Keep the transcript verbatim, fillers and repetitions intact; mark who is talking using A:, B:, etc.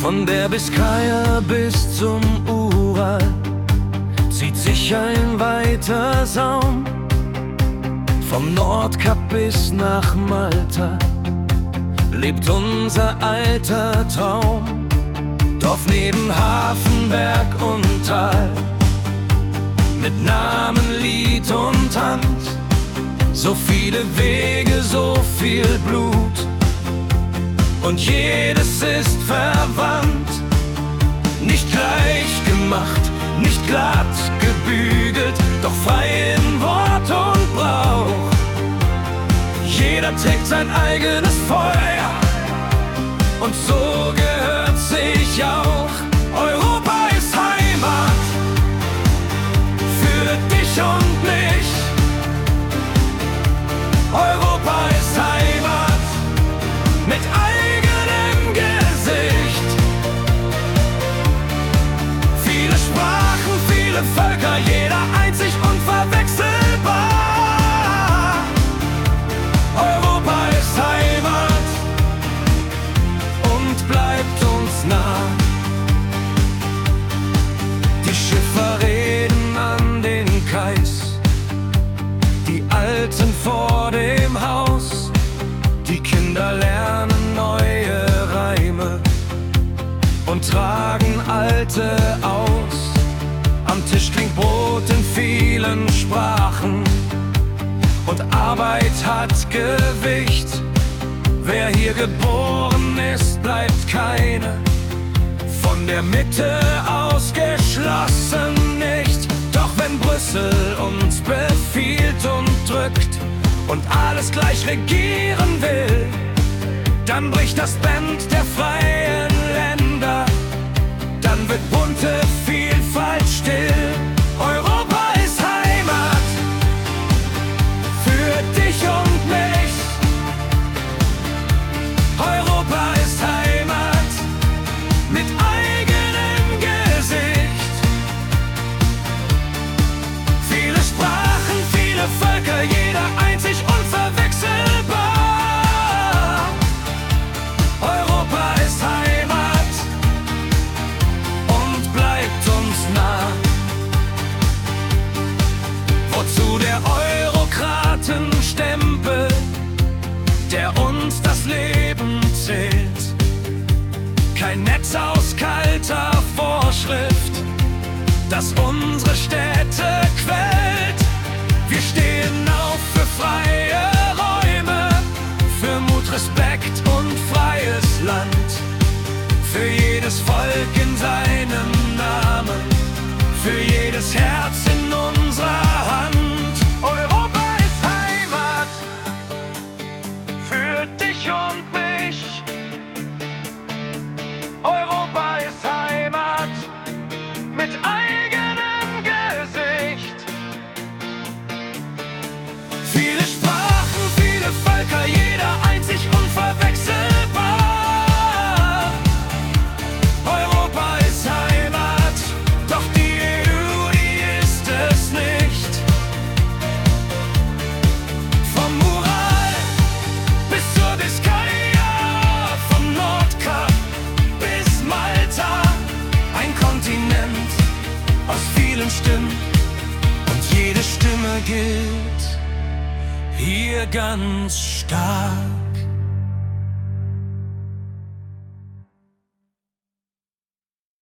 A: Von der Biskaya bis zum Ural zieht sich ein weiter Saum. Vom Nordkap bis nach Malta lebt unser alter Traum. Dorf neben Hafen, Berg und Tal, mit Namen, Lied und Hand. So viele Wege, so viel Blut, und jedes ist verwandt. Nicht gleich gemacht, nicht glatt gebügelt, doch frei in Wort und Brauch. Jeder trägt sein eigenes Feuer, und so gehört sich auch. Europa ist Heimat für dich und mich. Europa ist Heimat mit eigenem Gesicht. Viele Sprachen, viele Völker, jeder einzig unverwechselbar. Europa ist Heimat und bleibt uns nah. Die Schiffer reden an den Kais, die Alten vor dem Haus. Die Kinder lernen neue Reime und tragen alte aus. Am Tisch klingt Brot in vielen Sprachen, und Arbeit hat Gewicht. Wer hier geboren ist, bleibt keine von der Mitte ausgeschlossen nicht. Doch wenn Brüssel uns befiehlt und drückt und alles gleich regieren will, dann bricht das Band der freien Länder, dann wird bunte Vielfalt still. Europa ist Heimat für dich und mich. Europa ist Heimat mit eigenem Gesicht. Viele Sprachen, viele Völker, jeder einzig unverwechselbar. Europa ist Heimat und bleibt uns nah. Wozu der Eurokratenstempel, der uns das Leben zählt? Kein Netz aus kalter Vorschrift, das unsere Städte quält. Wir stehen auf für freie Räume, für Mut, Respekt und freies Land. Für jedes Volk in seinem Namen, für jedes Herz in unserer Hand. Europa ist Heimat für dich und mich. Europa ist Heimat mit eigenem Gesicht. Viele Sprachen, viele Völker, jeder einzig unverwechselbar. Europa ist Heimat, doch die E U, die ist es nicht. Vom Ural bis zur Biskaya, vom Nordkap bis Malta. Ein Kontinent aus vielen Stimmen, und jede Stimme gilt hier ganz stark.